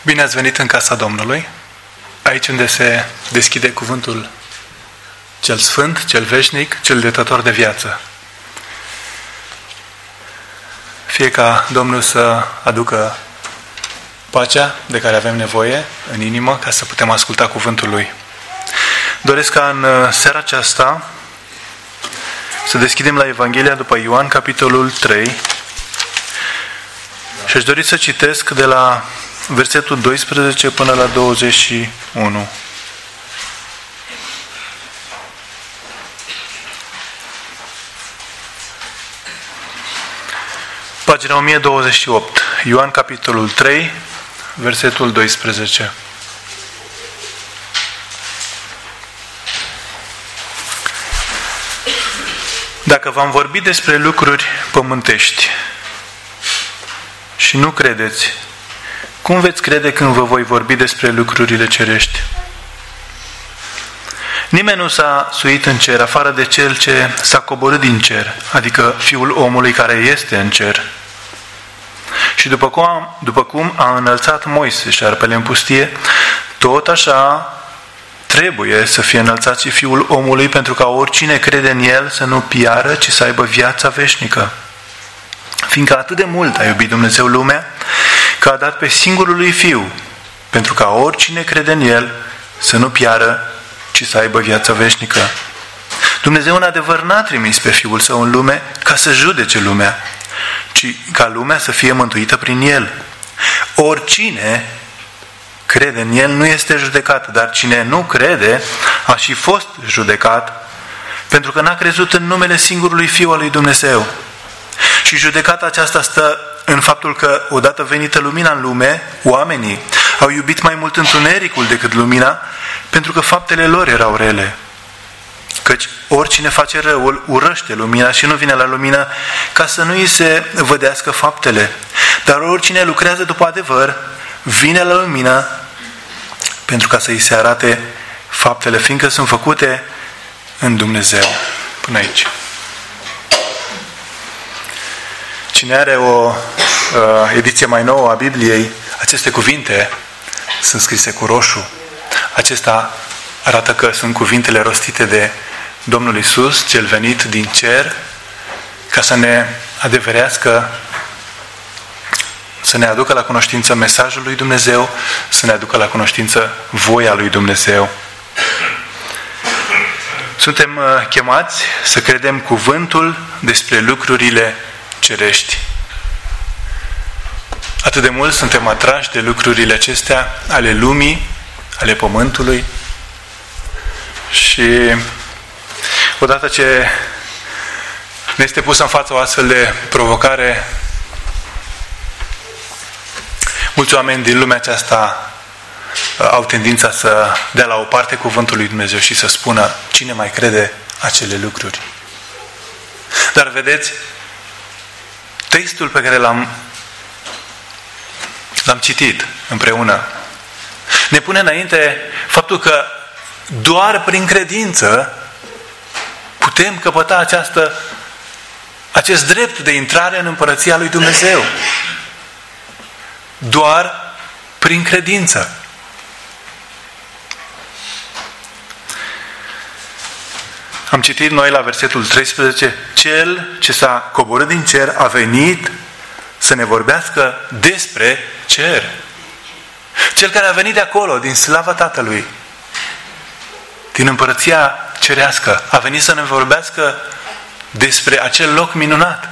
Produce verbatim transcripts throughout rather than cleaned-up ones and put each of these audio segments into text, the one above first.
Bine ați venit în casa Domnului, aici unde se deschide cuvântul cel sfânt, cel veșnic, cel dătător de viață. Fie ca Domnul să aducă pacea de care avem nevoie în inimă ca să putem asculta cuvântul Lui. Doresc ca în seara aceasta să deschidem la Evanghelia după Ioan, capitolul trei, și aș dori să citesc de la versetul doisprezece până la douăzeci și unu. Pagina o mie douăzeci și opt. Ioan, capitolul trei, versetul doisprezece. Dacă v-am vorbit despre lucruri pământești și nu credeți, cum veți crede când vă voi vorbi despre lucrurile cerești? Nimeni nu s-a suit în cer, afară de Cel ce s-a coborât din cer, adică Fiul omului care este în cer. Și după cum, după cum a înălțat Moise șarpele în pustie, tot așa trebuie să fie înălțat și Fiul omului, pentru ca oricine crede în El să nu piară, ci să aibă viața veșnică. Fiindcă atât de mult a iubit Dumnezeu lumea, că a dat pe singurul lui Fiu, pentru ca oricine crede în El să nu piară, ci să aibă viața veșnică. Dumnezeu în adevăr n-a trimis pe Fiul Său în lume ca să judece lumea, ci ca lumea să fie mântuită prin El. Oricine crede în El nu este judecat, dar cine nu crede a și fost judecat, pentru că n-a crezut în numele singurului Fiu al lui Dumnezeu. Și judecata aceasta stă în faptul că, odată venită lumina în lume, oamenii au iubit mai mult întunericul decât lumina, pentru că faptele lor erau rele. Căci oricine face răul urăște lumina și nu vine la lumină ca să nu îi se vădească faptele. Dar oricine lucrează după adevăr vine la lumină pentru ca să îi se arate faptele, fiindcă sunt făcute în Dumnezeu. Până aici. Cine are o uh, ediție mai nouă a Bibliei, aceste cuvinte sunt scrise cu roșu. Acesta arată că sunt cuvintele rostite de Domnul Iisus, cel venit din cer, ca să ne adeverească, să ne aducă la cunoștință mesajul lui Dumnezeu, să ne aducă la cunoștință voia lui Dumnezeu. Suntem uh, chemați să credem cuvântul despre lucrurile cerești. Atât de mult suntem atrași de lucrurile acestea ale lumii, ale pământului, și odată ce ne este pusă în față o astfel de provocare, mulți oameni din lumea aceasta au tendința să dea la o parte cuvântul lui Dumnezeu și să spună: cine mai crede acele lucruri? Dar vedeți, textul pe care l-am, l-am citit împreună ne pune înainte faptul că doar prin credință putem căpăta această, acest drept de intrare în împărăția lui Dumnezeu. Doar prin credință. Am citit noi la versetul treisprezece: Cel ce s-a coborât din cer a venit să ne vorbească despre cer. Cel care a venit de acolo, din slava Tatălui, din împărăția cerească, a venit să ne vorbească despre acel loc minunat.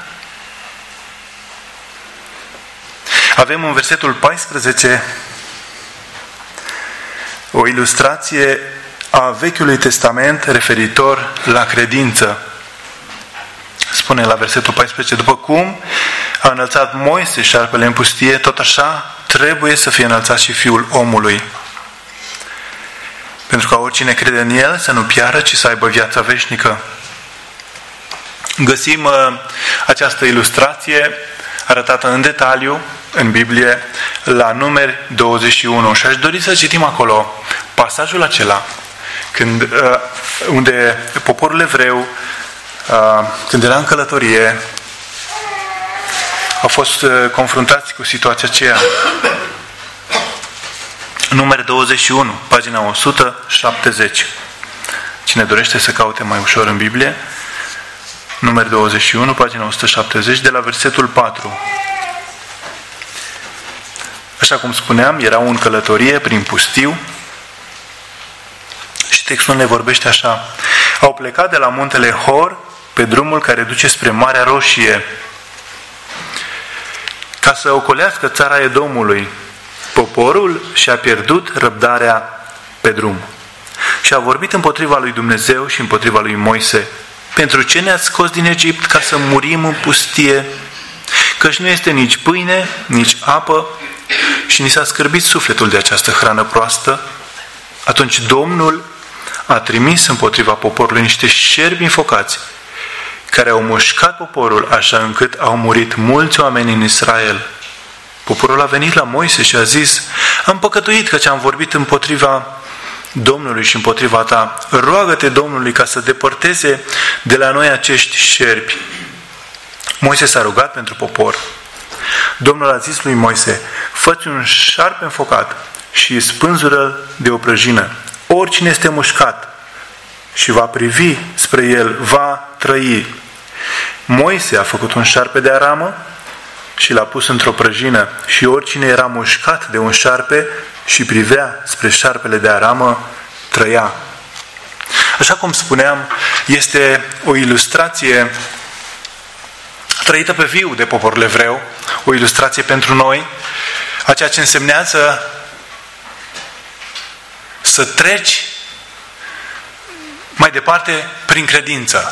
Avem în versetul paisprezece o ilustrație a Vechiului Testament referitor la credință. Spune la versetul paisprezece: după cum a înălțat Moise șarpele în pustie, tot așa trebuie să fie înălțat și Fiul omului, pentru ca oricine crede în El să nu piară, ci să aibă viața veșnică. Găsim uh, această ilustrație arătată în detaliu în Biblie la Numeri douăzeci și unu, și aș dori să citim acolo pasajul acela când, uh, unde poporul evreu, uh, când era în călătorie, au fost uh, confruntați cu situația aceea Numeri douăzeci și unu, pagina o sută șaptezeci. Cine dorește să caute mai ușor în Biblie, Numeri douăzeci și unu, pagina o sută șaptezeci, de la versetul patru. Așa cum spuneam, erau în călătorie prin pustiu și textul ne vorbește așa. Au plecat de la muntele Hor pe drumul care duce spre Marea Roșie ca să ocolească țara Edomului. Poporul și-a pierdut răbdarea pe drum și a vorbit împotriva lui Dumnezeu și împotriva lui Moise. Pentru ce ne-ați scos din Egipt ca să murim în pustie? Căci nu este nici pâine, nici apă și ni s-a scârbit sufletul de această hrană proastă. Atunci Domnul a trimis împotriva poporului niște șerpi înfocați care au mușcat poporul așa încât au murit mulți oameni în Israel. Poporul a venit la Moise și a zis: am păcătuit căci am vorbit împotriva Domnului și împotriva ta. Roagă-te Domnului ca să depărteze de la noi acești șerpi. Moise s-a rugat pentru popor. Domnul a zis lui Moise: fă-ți un șarpe înfocat și spânzură de o prăjină. Oricine este mușcat și va privi spre el, va trăi. Moise a făcut un șarpe de aramă și l-a pus într-o prăjină și oricine era mușcat de un șarpe și privea spre șarpele de aramă, trăia. Așa cum spuneam, este o ilustrație trăită pe viu de poporul evreu, o ilustrație pentru noi, a ceea ce însemnează să treci mai departe prin credință.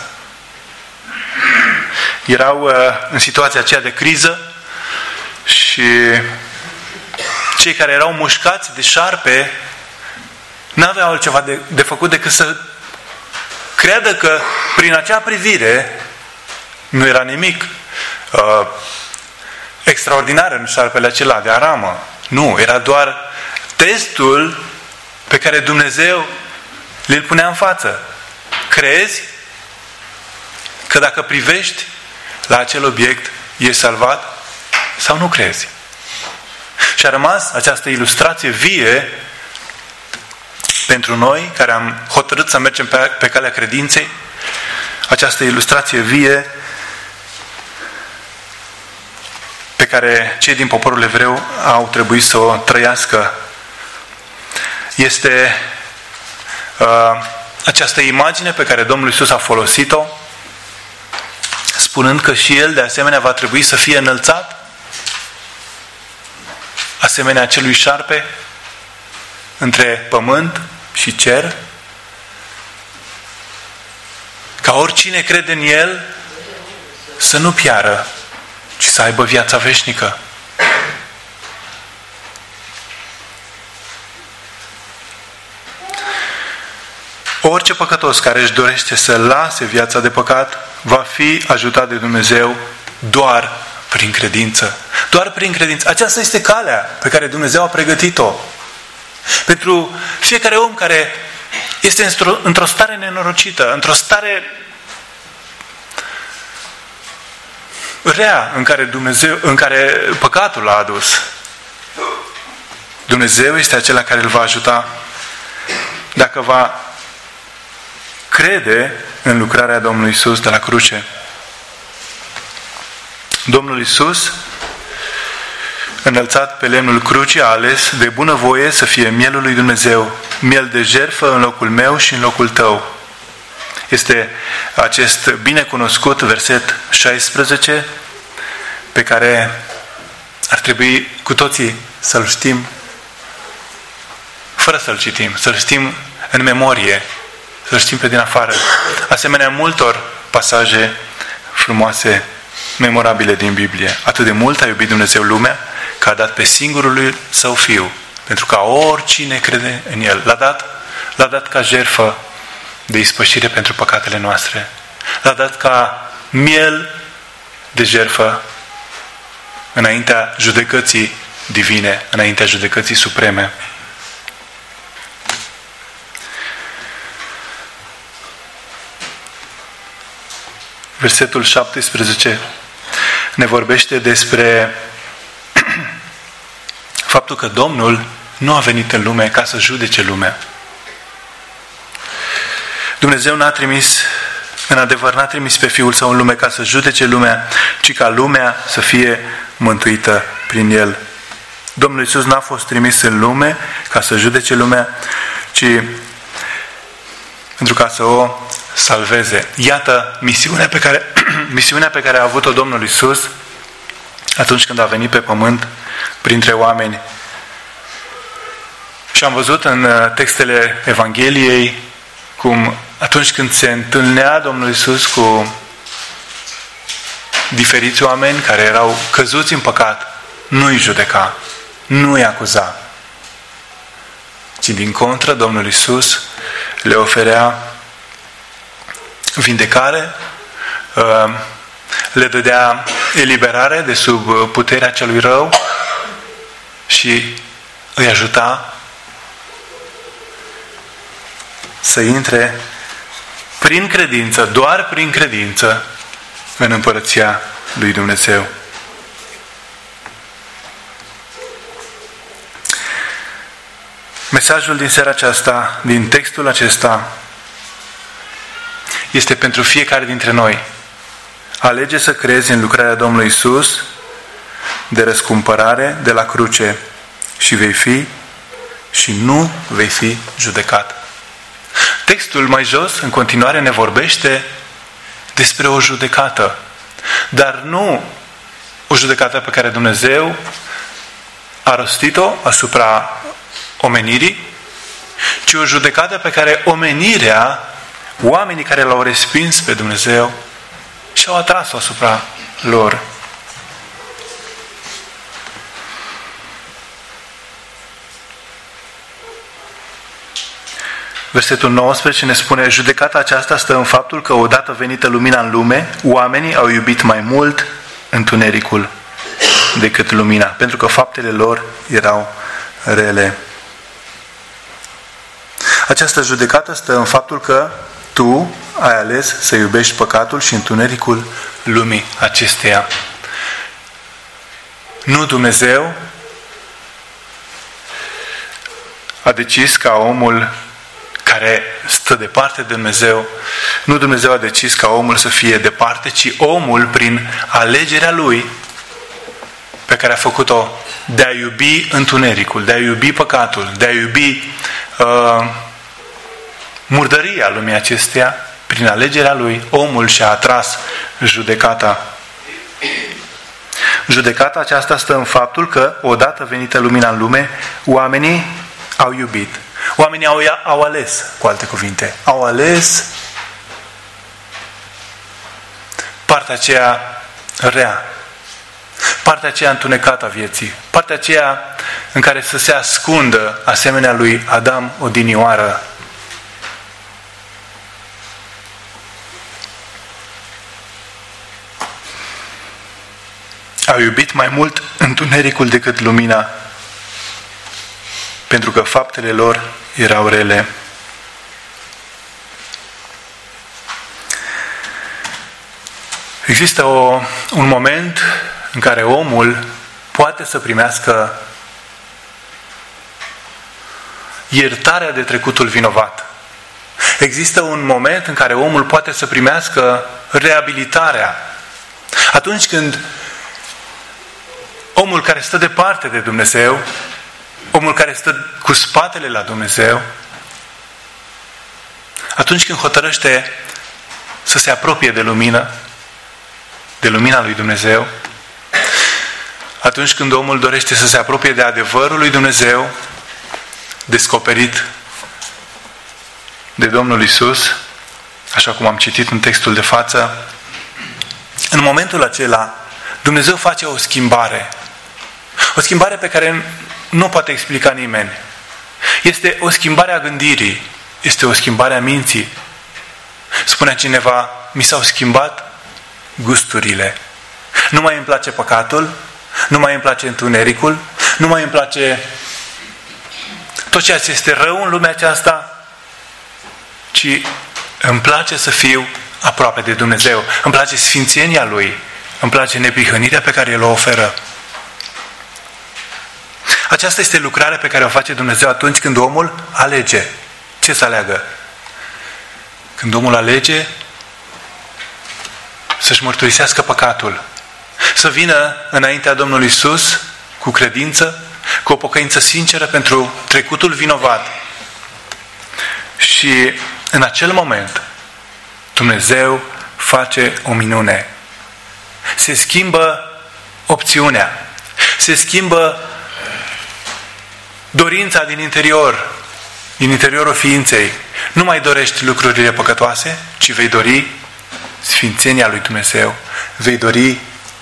Erau uh, în situația aceea de criză și cei care erau mușcați de șarpe n-aveau altceva de, de făcut decât să creadă că prin acea privire nu era nimic uh, extraordinar în șarpele acela de aramă. Nu, era doar testul pe care Dumnezeu le-l punea în față. Crezi că dacă privești la acel obiect ești salvat sau nu crezi? Și a rămas această ilustrație vie pentru noi care am hotărât să mergem pe, pe calea credinței, această ilustrație vie pe care cei din poporul evreu au trebuit să o trăiască. Este uh, această imagine pe care Domnul Iisus a folosit-o, spunând că și El de asemenea va trebui să fie înălțat asemenea acelui șarpe între pământ și cer, ca oricine crede în El să nu piară, ci să aibă viața veșnică. Orice păcătos care își dorește să lase viața de păcat va fi ajutat de Dumnezeu doar prin credință. Doar prin credință. Aceasta este calea pe care Dumnezeu a pregătit-o pentru fiecare om care este într-o, într-o stare nenorocită, într-o stare rea în care Dumnezeu, în care păcatul l-a adus. Dumnezeu este acela care îl va ajuta dacă va crede în lucrarea Domnului Iisus de la cruce. Domnul Iisus, înălțat pe lemnul crucii, a ales de bunăvoie să fie mielul lui Dumnezeu, miel de jertfă în locul meu și în locul tău. Este acest binecunoscut verset șaisprezece pe care ar trebui cu toții să-l știm fără să-l citim, să-l știm în memorie, să-l știm pe din afară. Asemenea multor pasaje frumoase, memorabile din Biblie. Atât de mult a iubit Dumnezeu lumea că a dat pe singurul lui Său Fiu, pentru ca oricine crede în El. L-a dat, l-a dat ca jertfă de ispășire pentru păcatele noastre. L-a dat ca miel de jertfă înaintea judecății divine, înaintea judecății supreme. Versetul șaptesprezece ne vorbește despre faptul că Domnul nu a venit în lume ca să judece lumea. Dumnezeu n-a trimis, în adevăr n-a trimis pe Fiul Său în lume ca să judece lumea, ci ca lumea să fie mântuită prin El. Domnul Iisus n-a fost trimis în lume ca să judece lumea, ci pentru ca să o salveze. Iată misiunea pe care, misiunea pe care a avut-o Domnul Iisus atunci când a venit pe pământ printre oameni. Și am văzut în textele Evangheliei cum atunci când se întâlnea Domnul Iisus cu diferiți oameni care erau căzuți în păcat, nu îi judeca, nu îi acuza, ci din contră Domnul Iisus le oferea vindecare, le dădea eliberare de sub puterea celui rău și îi ajuta să intre prin credință, doar prin credință, în împărăția lui Dumnezeu. Mesajul din seara aceasta, din textul acesta, este pentru fiecare dintre noi. Alege să crezi în lucrarea Domnului Iisus de răscumpărare de la cruce și vei fi și nu vei fi judecat. Textul mai jos, în continuare, ne vorbește despre o judecată, dar nu o judecată pe care Dumnezeu a rostit-o asupra omenirii, ci o judecată pe care omenirea, oamenii care l-au respins pe Dumnezeu, și-au atras-o asupra lor. Versetul nouăsprezece ne spune: judecata aceasta stă în faptul că odată venită lumina în lume, oamenii au iubit mai mult întunericul decât lumina, pentru că faptele lor erau rele. Această judecată stă în faptul că tu ai ales să iubești păcatul și întunericul lumii acesteia. Nu Dumnezeu a decis ca omul care stă departe de Dumnezeu, nu Dumnezeu a decis ca omul să fie departe, ci omul, prin alegerea lui pe care a făcut-o de a iubi întunericul, de a iubi păcatul, de a iubi uh, murdăria lumii acesteia, prin alegerea lui, omul și-a atras judecata. Judecata aceasta stă în faptul că, odată venită lumina în lume, oamenii au iubit. Oamenii au, au ales, cu alte cuvinte, au ales partea aceea rea, partea aceea întunecată a vieții, partea aceea în care să se ascundă, asemenea lui Adam, odinioară. Au iubit mai mult întunericul decât lumina, pentru că faptele lor erau rele. Există o, un moment în care omul poate să primească iertarea de trecutul vinovat. Există un moment în care omul poate să primească reabilitarea. Atunci când omul care stă departe de Dumnezeu, omul care stă cu spatele la Dumnezeu, atunci când hotărăște să se apropie de lumină, de lumina lui Dumnezeu, atunci când omul dorește să se apropie de adevărul lui Dumnezeu, descoperit de Domnul Iisus, așa cum am citit în textul de față, în momentul acela Dumnezeu face o schimbare. O schimbare pe care nu poate explica nimeni. Este o schimbare a gândirii. Este o schimbare a minții. Spunea cineva: mi s-au schimbat gusturile. Nu mai îmi place păcatul, nu mai îmi place întunericul, nu mai îmi place tot ceea ce este rău în lumea aceasta, ci îmi place să fiu aproape de Dumnezeu. Îmi place sfințenia Lui. Îmi place neprihănirea pe care El o oferă. Aceasta este lucrarea pe care o face Dumnezeu atunci când omul alege. Ce să aleagă? Când omul alege să-și mărturisească păcatul, să vină înaintea Domnului Iisus cu credință, cu o pocăință sinceră pentru trecutul vinovat. Și în acel moment Dumnezeu face o minune. Se schimbă opțiunea. Se schimbă dorința din interior, din interiorul ființei. Nu mai dorești lucrurile păcătoase, ci vei dori sfințenia lui Dumnezeu. Vei dori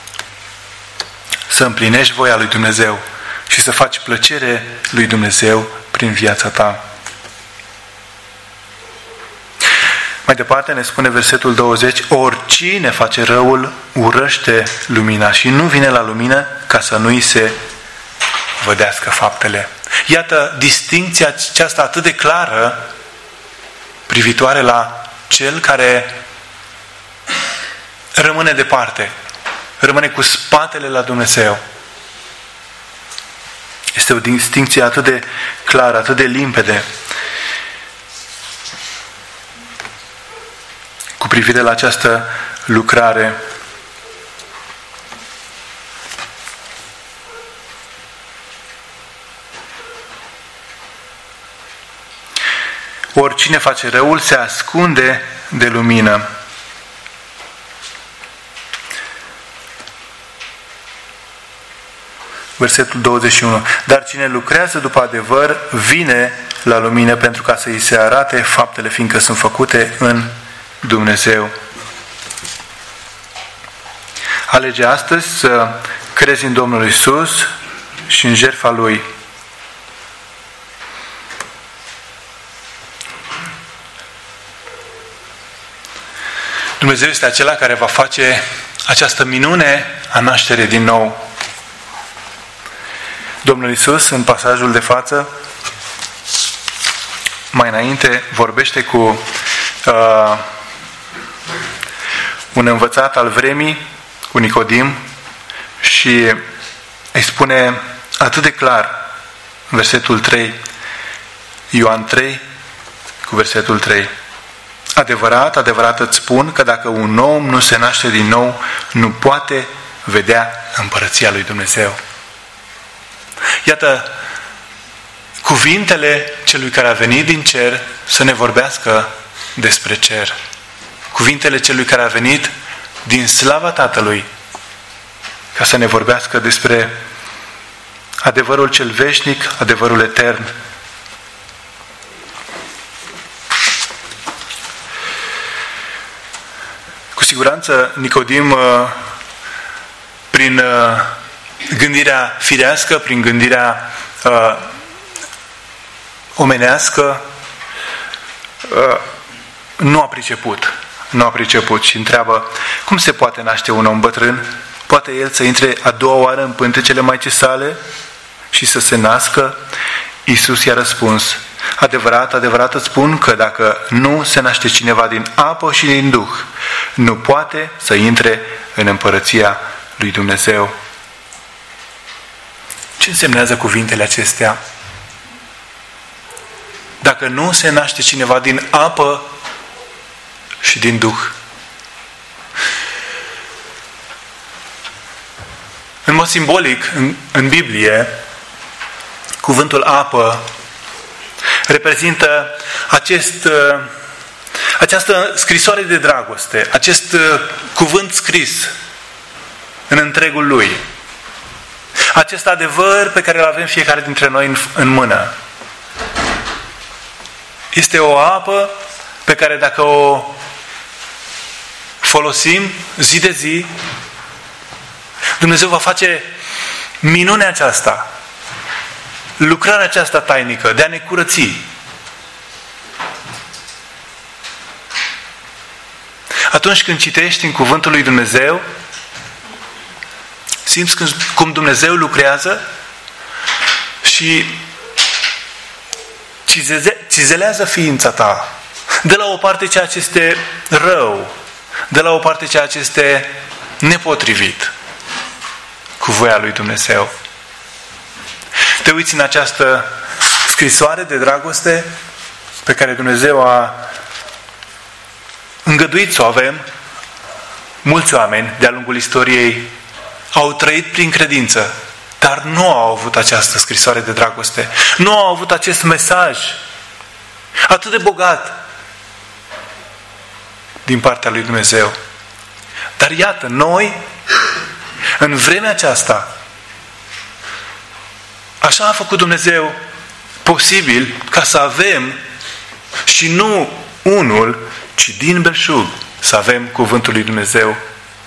să împlinești voia lui Dumnezeu și să faci plăcere lui Dumnezeu prin viața ta. Mai departe ne spune versetul douăzeci: oricine face răul urăște lumina și nu vine la lumină ca să nu-i se vădească faptele. Iată distincția aceasta atât de clară privitoare la cel care rămâne departe, rămâne cu spatele la Dumnezeu. Este o distincție atât de clară, atât de limpede cu privire la această lucrare. Oricine face răul se ascunde de lumină. Versetul douăzeci și unu. Dar cine lucrează după adevăr vine la lumină pentru ca să îi se arate faptele, fiindcă sunt făcute în Dumnezeu. Alege astăzi să crezi în Domnul Iisus și în jertfa Lui. Dumnezeu este acela care va face această minune a nașterii din nou. Domnul Iisus, în pasajul de față, mai înainte, vorbește cu uh, un învățat al vremii, cu Nicodim, și îi spune atât de clar, versetul trei, Ioan trei, cu versetul trei. Adevărat, adevărat îți spun că dacă un om nu se naște din nou, nu poate vedea împărăția lui Dumnezeu. Iată cuvintele celui care a venit din cer să ne vorbească despre cer. Cuvintele celui care a venit din slava Tatălui ca să ne vorbească despre adevărul cel veșnic, adevărul etern. Cu siguranță Nicodim, prin gândirea firească, prin gândirea uh, omenească, uh, nu a priceput. Nu a priceput și întreabă: cum se poate naște un om bătrân? Poate el să intre a doua oară în pântecele maicii sale și să se nască? Iisus i-a răspuns: adevărat, adevărat îți spun că dacă nu se naște cineva din apă și din Duh, nu poate să intre în împărăția lui Dumnezeu. Ce însemnează cuvintele acestea? Dacă nu se naște cineva din apă și din Duh. În mod simbolic, în, în Biblie, cuvântul apă reprezintă acest, această scrisoare de dragoste, acest cuvânt scris în întregul lui. Acest adevăr pe care îl avem fiecare dintre noi în, în mână. Este o apă pe care dacă o folosim zi de zi, Dumnezeu va face minunea aceasta, lucrarea aceasta tainică de a ne curăți. Atunci când citești în cuvântul lui Dumnezeu, simți cum Dumnezeu lucrează și cizelează ființa ta. De la o parte ceea ce este rău, de la o parte ceea ce este nepotrivit cu voia lui Dumnezeu. te uiți în această scrisoare de dragoste pe care Dumnezeu a îngăduit să o avem, mulți oameni de-a lungul istoriei au trăit prin credință, dar nu au avut această scrisoare de dragoste. Nu au avut acest mesaj atât de bogat din partea lui Dumnezeu. Dar iată, noi, în vremea aceasta, așa a făcut Dumnezeu posibil ca să avem, și nu unul, ci din belșug, să avem cuvântul lui Dumnezeu.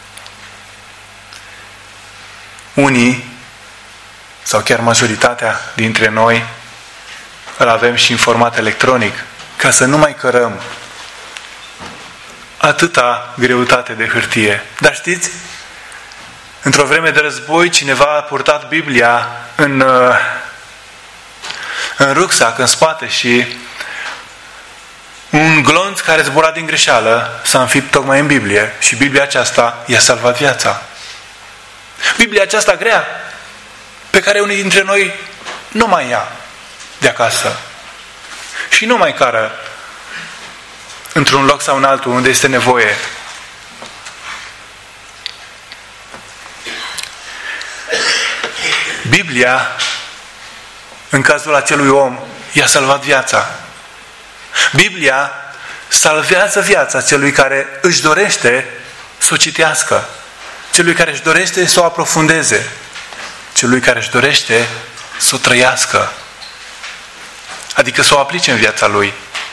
Unii, sau chiar majoritatea dintre noi, îl avem și în format electronic, ca să nu mai cărăm atâta greutate de hârtie. Dar știți, într-o vreme de război, cineva a purtat Biblia în, în rucsac, în spate, și un glonț care zbura din greșeală s-a înfipt tocmai în Biblie și Biblia aceasta i-a salvat viața. Biblia aceasta grea, pe care unii dintre noi nu mai ia de acasă și nu mai cară într-un loc sau în altul unde este nevoie. Biblia, în cazul acelui om, i-a salvat viața. Biblia salvează viața celui care își dorește să o citească, celui care își dorește să o aprofundeze, celui care își dorește să o trăiască, adică să o aplice în viața lui.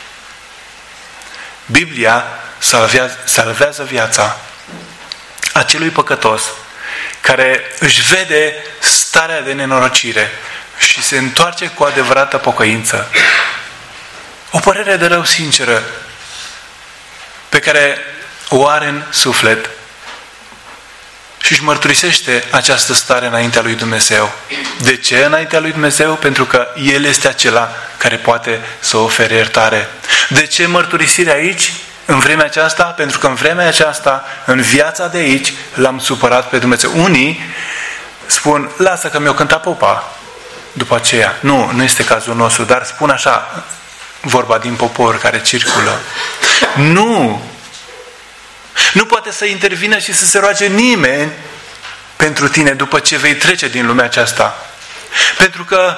Biblia salvează, salvează viața acelui păcătos care își vede starea de nenorocire și se întoarce cu adevărată pocăință. O părere de rău sinceră pe care o are în suflet și își mărturisește această stare înaintea lui Dumnezeu. De ce înaintea lui Dumnezeu? Pentru că El este acela care poate să ofere iertare. De ce mărturisirea aici, în vremea aceasta? Pentru că în vremea aceasta, în viața de aici, l-am supărat pe Dumnezeu. Unii spun, lasă că mi-o cânta popa după aceea. Nu, nu este cazul nostru, dar spun așa, vorba din popor care circulă. Nu! Nu poate să intervină și să se roage nimeni pentru tine după ce vei trece din lumea aceasta. Pentru că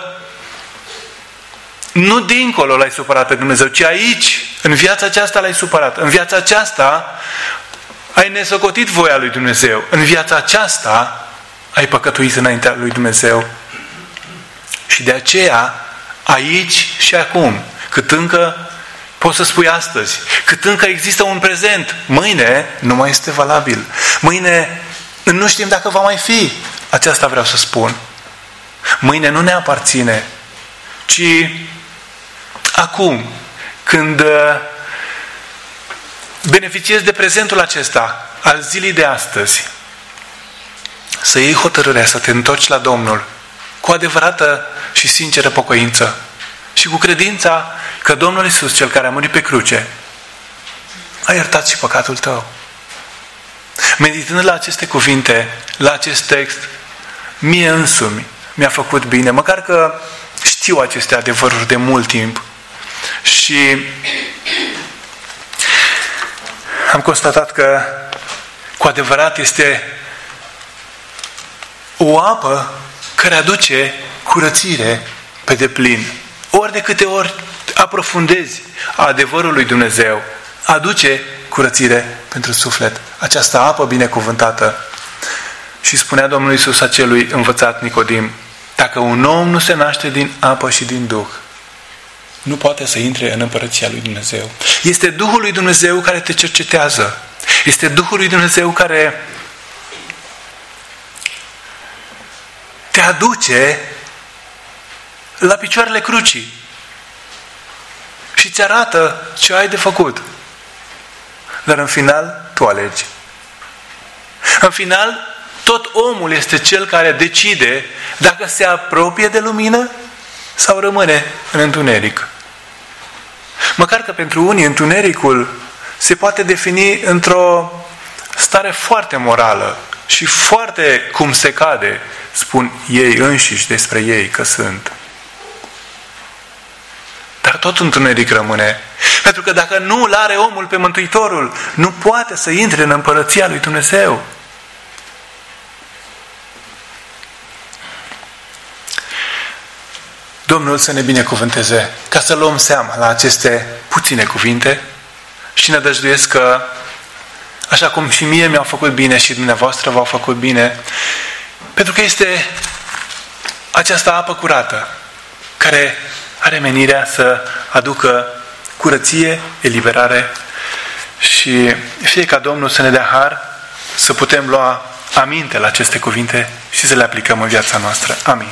nu dincolo l-ai supărat pe Dumnezeu, ci aici, în viața aceasta l-ai supărat. În viața aceasta ai nesocotit voia lui Dumnezeu. În viața aceasta ai păcătuit înaintea lui Dumnezeu. Și de aceea, aici și acum, cât încă poți să spui astăzi, cât încă există un prezent, mâine nu mai este valabil. Mâine nu știm dacă va mai fi. Aceasta vreau să spun. Mâine nu ne aparține, ci acum, când beneficiezi de prezentul acesta al zilei de astăzi, să iei hotărârea să te întorci la Domnul cu adevărată și sinceră pocăință și cu credința că Domnul Iisus, Cel care a murit pe cruce, a iertat și păcatul tău. Meditând la aceste cuvinte, la acest text, mie însumi mi-a făcut bine, măcar că știu aceste adevăruri de mult timp. Și am constatat că cu adevărat este o apă care aduce curățire pe deplin. Ori de câte ori aprofundezi adevărul lui Dumnezeu, aduce curățire pentru suflet. Această apă binecuvântată. Și spunea Domnul Iisus acelui învățat Nicodim, dacă un om nu se naște din apă și din Duh, nu poate să intre în împărăția lui Dumnezeu. Este Duhul lui Dumnezeu care te cercetează. Este Duhul lui Dumnezeu care te aduce la picioarele crucii și îți arată ce ai de făcut. Dar în final, tu alegi. În final, tot omul este cel care decide dacă se apropie de lumină sau rămâne în întuneric. Măcar că pentru unii întunericul se poate defini într-o stare foarte morală, și foarte cum se cade spun ei înșiși despre ei că sunt. Dar tot întuneric rămâne. Pentru că dacă nu îl are omul pe Mântuitorul, nu poate să intre în împărăția lui Dumnezeu. Domnul să ne binecuvânteze ca să luăm seama la aceste puține cuvinte și ne dăjduiesc că așa cum și mie mi-au făcut bine și dumneavoastră v-au făcut bine, pentru că este această apă curată care are menirea să aducă curăție, eliberare și fie ca Domnul să ne dea har să putem lua aminte la aceste cuvinte și să le aplicăm în viața noastră. Amin.